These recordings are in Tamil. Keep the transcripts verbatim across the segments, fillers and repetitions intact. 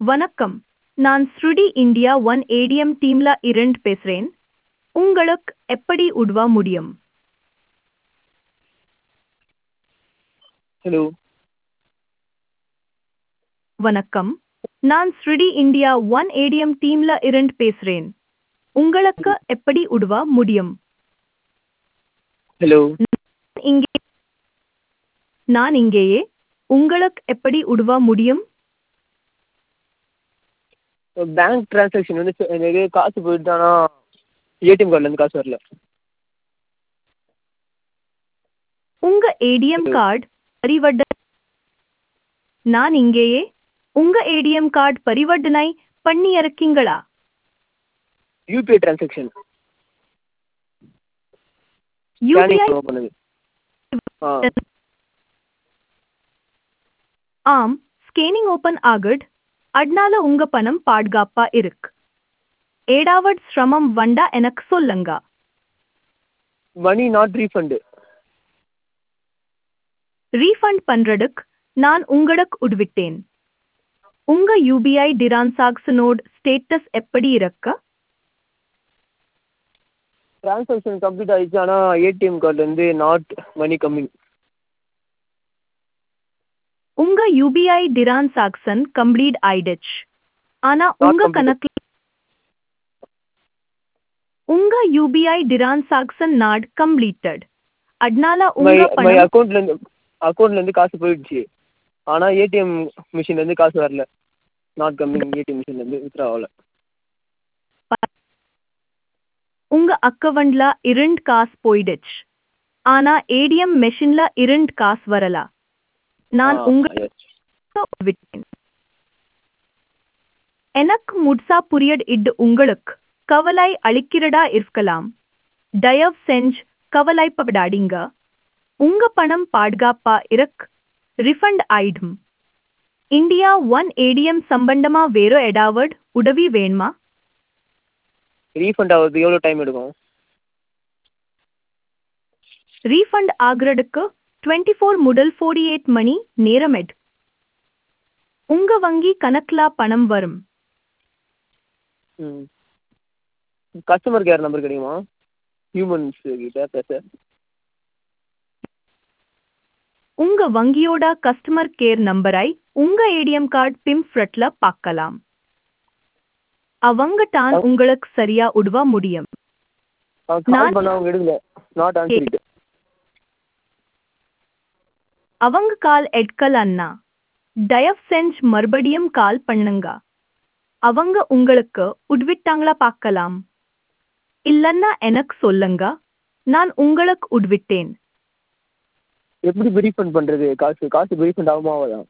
வணக்கம். நான் ஸ்ருடி இந்தியா ஒன் ஏடிஎம் டீம்ல இருந்து பேசுறேன். உங்களுக்கு எப்படி உதவ முடியும்? ஹலோ. வணக்கம். நான் ஸ்ருடி இந்தியா ஒன் ஏடிஎம் டீம்ல இருந்து பேசுறேன். உங்களுக்கு எப்படி உதவ முடியும்? ஹலோ. இங்கே நான் இங்கேயே. உங்களுக்கு எப்படி உதவ முடியும்? பேங்க் டிரான்சாக்ஷன் வந்து ச- எனக்கு காசு போயிட்டு ஆனால் ஏடிஎம் கார்டுலேருந்து காசு வரல. உங்க ஏடிஎம் ஹலோ. கார்டு பரிவர்த்தனை நான் இங்கேயே. உங்க ஏடிஎம் கார்டு பரிவர்த்தனை பண்ணியிருக்கீங்களா? யூபிஐ டிரான்சாக்ஷன் யூபிஐ ஸ்கேனிங் பண்ணுது. ஆ ஆம், ஸ்கேனிங் ஓபன் ஆகுது. அதனால உங்க பணம் பாதுகாப்பா இருக்கு. ஏடாவட் சிரமம் வந்தா எனக்கு சொல்லுங்க. மணி நாட் ரீஃபண்டு. ரீஃபண்ட் பண்றதுக்கு நான் உங்களுக்கு உதவிட்டேன். உங்க யூபிஐ டிரான்சாக்ஷனோட ஸ்டேட்டஸ் எப்படி இருக்கு? டிரான்சாக்ஷன் கம்ப்ளீட் ஆயிடுச்சு, ஆனால் ஏடிஎம் கார்டுலேருந்து நாட் மணி கம்மிங். உங்க யூபிஐ டிரான்சாக்ஷன் கம்ப்ளீட் ஆயிடுச்சு. ஆனா நாட் உங்க கம்ப்ளீட். கணக்குல உங்க யூபிஐ டிரான்சாக்ஷன் நாட் கம்ப்ளீட்டட். அதனால மை உங்க மை பணம் அக்கௌண்ட்லேருந்து அக்கௌண்ட்லேருந்து காசு போயிடுச்சு, ஆனால் ஏடிஎம் மிஷின்லேருந்து காசு வரல. Not coming. ஏடிஎம் மிஷின்லேருந்து வித்ரா ஆகல. உங்க அக்கவுண்ட்ல இருந்து காசு போயிடுச்சு. ஆனா ஏடிஎம் மெஷின்ல இருந்து காசு வரல. ஆ நான் உங்களுக்கு எஸ். விட்டேன். எனக்கு முழுசா புரியட் இது உங்களுக்கு கவலை அளிக்கிறதா இருக்கலாம். தயவு செஞ்சு கவலைப்படாதீங்க. உங்க பணம் பாதுகாப்பா இருக்கு. ரிஃபண்ட் ஆயிடும். இந்தியா ஒன் ஏடிஎம் சம்பந்தமா வேற ஏதாவது உதவி வேணுமா? ரீஃபண்ட் ஆகுறதுக்கு எவ்வளோ டைம் எடுக்கும்? ரீஃபண்ட் ஆகுறதுக்கு டுவெண்ட்டி ஃபோர் முதல் ஃபோர்ட்டி எயிட் மணி நேரம் எடு. உங்க வங்கி கணக்குல பணம் வரும். ம். கஸ்டமர் கேர் நம்பர் கிடைக்குமா? ஹியூமன்ஸ் கிட்ட பேச. உங்க வங்கியோட கஸ்டமர் கேர் நம்பரை உங்க ஏடிஎம் கார்டு பிம் ஃப்ரட்ல பார்க்கலாம். அவங்க தான் உங்களுக்கு சரியா உதவ முடியும். கால் நான் பண்ண அவங்க எடுக்கல. Not answer it. அவங்க கால் எடுக்கலன்னா தயவு செஞ்சு மறுபடியும் கால் பண்ணுங்க. அவங்க உங்களுக்கு உதவிட்டாங்களா பார்க்கலாம். இல்லன்னா எனக்கு சொல்லுங்க. நான் உங்களுக்கு உதவிட்டேன். எப்படி ரீஃபண்ட் பண்ணுறது? காசு காசு ரீஃபண்ட் ஆகுமா ஆகாதா?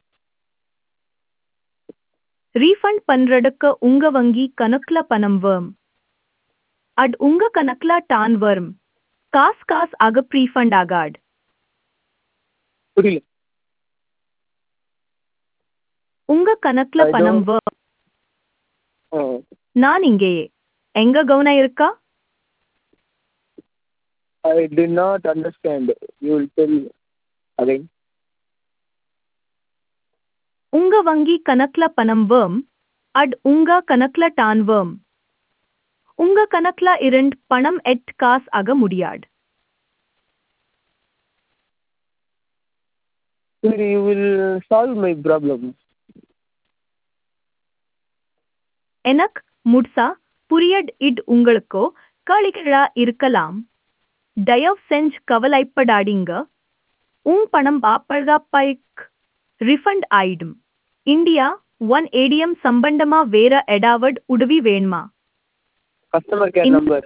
ரீஃபண்ட் பண்றதுக்கு உங்க வங்கி கணக்குல பணம் வரும். அது உங்க கணக்குல டான் வரும். காசு காசு ஆக ரீஃபண்ட் ஆகாது. புரியல. உங்க கணக்குல I பணம் don't. வரும். ஆ. நான் இங்கேயே. எங்க கவனம் இருக்கா? I did not understand. You will tell again. உங்க வங்கி கணக்குல பணம் வரும். அது உங்க கணக்குல டான் வரும். உங்க கணக்குல இருந்து பணம் எட் காசு ஆக முடியாது. Sir, you will solve my problem. எனக்கு முழுசா புரியட் இது உங்களுக்கோ கழிகளா இருக்கலாம். தயவு செஞ்சு கவலைப்படாதீங்க. உங் பணம் பாதுகாப்பாய்க்கு ரிஃபண்ட் ஆயிடும். இந்தியா ஒன் ஏடிஎம் சம்பந்தமா வேற ஏதாவது உதவி வேணுமா? கஸ்டமர் கேர் இந்த- நம்பர்.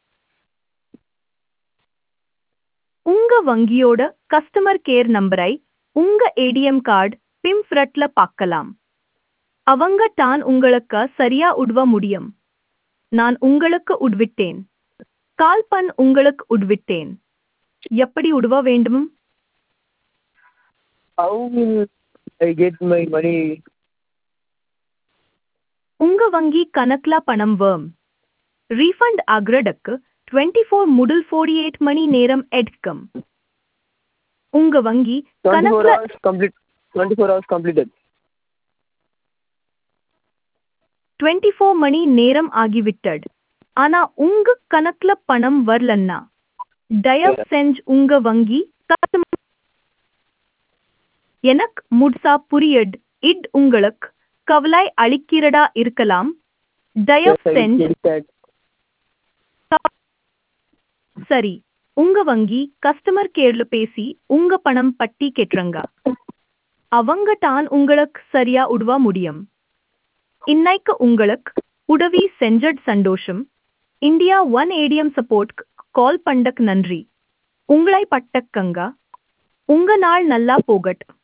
உங்க வங்கியோட கஸ்டமர் கேர் நம்பரை உங்க ஏடிஎம் கார்டு பிம் ஃப்ரட்ல பார்க்கலாம். அவங்க தான் உங்களுக்கு சரியா உதவ முடியும். நான் உங்களுக்கு உதவிட்டேன். கால் பண் உங்களுக்கு உதவிட்டேன். எப்படி உதவ வேண்டும்? How will I get my money? உங்க வங்கி கணக்குல பணம் வரும். ரீஃபண்ட் ஆகுறதுக்கு டுவெண்ட்டி ஃபோர் முதல் ஃபோர்ட்டி எயிட் மணி நேரம் எடுக்கும். உங்க வங்கி twenty-four கணக்குல hours complete. twenty-four hours completed. Twenty four மணி நேரம் ஆகிவிட்டது. ஆனா உங்க கணக்குல பணம் வரலன்னா தயவு செஞ்சு உங்க வங்கி customer- எனக்கு முழுசா புரியுது. இட் உங்களுக்கு கவலை அளிக்கிறதா இருக்கலாம். தயவு Yes, I செஞ்சு get that. சரி, உங்க வங்கி கஸ்டமர் கேர்ல பேசி உங்க பணம் பட்டி கேட்டுருங்க. அவங்க தான் உங்களுக்கு சரியா உதவ முடியும். இன்னைக்கு உங்களுக்கு உதவி செஞ்சது சந்தோஷம். India one ATM support call பண்ணக்கு நன்றி. உங்களை பட்டக்கங்க. உங்க நாள் நல்லா போகட்டும்.